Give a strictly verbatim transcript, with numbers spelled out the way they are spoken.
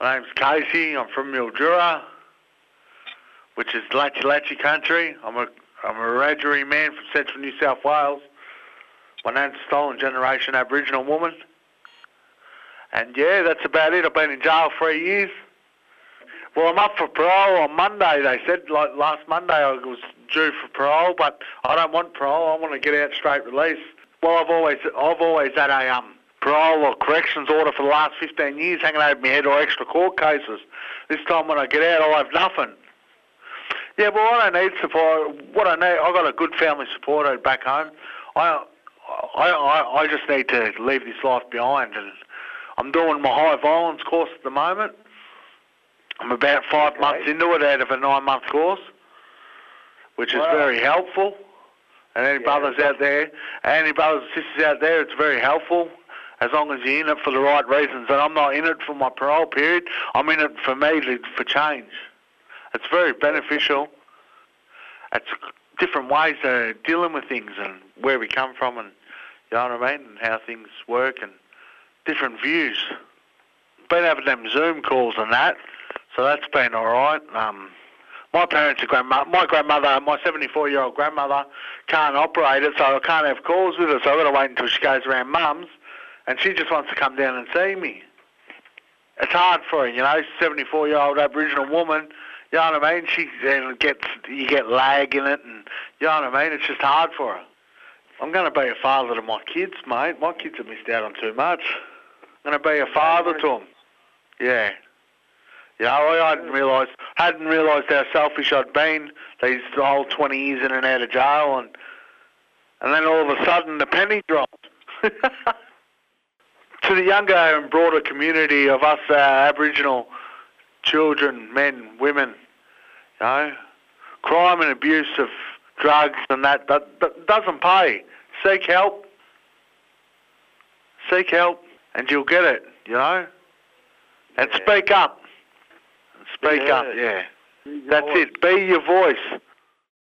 My name's Casey. I'm from Mildura, which is Latchi Latchi country. I'm a I'm a Wiradjuri man from central New South Wales. My name's a stolen generation Aboriginal woman. And yeah, that's about it. I've been in jail three years. Well, I'm up for parole on Monday. They said like last Monday I was due for parole, but I don't want parole. I want to get out straight release. Well, I've always I've always had a um parole or corrections order for the last fifteen years hanging over my head, or extra court cases. This time when I get out, I'll have nothing. Yeah, well, I don't need support. What I need, I've got a good family supporter back home. I, I, I, I just need to leave this life behind, and I'm doing my high violence course at the moment. I'm about five okay. months into it out of a nine-month course, which is wow. very helpful. And any yeah. brothers out there, any brothers and sisters out there, it's very helpful, as long as you're in it for the right reasons. And I'm not in it for my parole period. I'm in it for me, to, for change. It's very beneficial. It's different ways of dealing with things and where we come from, and you know what I mean, and how things work, and different views. Been having them Zoom calls and that, so that's been all right. Um, my parents are grandmother, my grandmother, my seventy-four-year-old grandmother can't operate it, so I can't have calls with her. So I've got to wait until she goes around Mum's, and she just wants to come down and see me. It's hard for her, you know, seventy-four-year-old Aboriginal woman. You know what I mean? She and gets you get lag in it, and you know what I mean. It's just hard for her. I'm going to be a father to my kids, mate. My kids have missed out on too much. I'm going to be a father to them. Yeah. You know, I hadn't realised hadn't realised how selfish I'd been these whole twenty years in and out of jail, and and then all of a sudden the penny dropped. To the younger and broader community of us uh, Aboriginal children, men, women, you know, crime and abuse of drugs and that, that, that doesn't pay. Seek help. Seek help and you'll get it, you know. And yeah. speak up. Speak yeah. up, yeah. That's it. Be your voice.